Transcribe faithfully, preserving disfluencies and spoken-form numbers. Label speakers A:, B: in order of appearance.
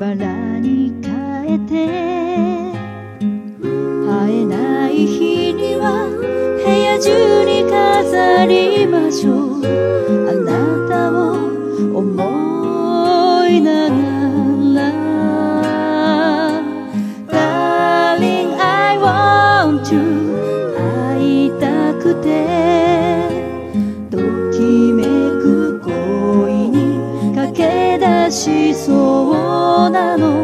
A: バラに変えて、会えない日には部屋中に飾りましょう。あなたを思いながら Darling I want to 会いたくて、ときめく恋に駆け出しそうなの。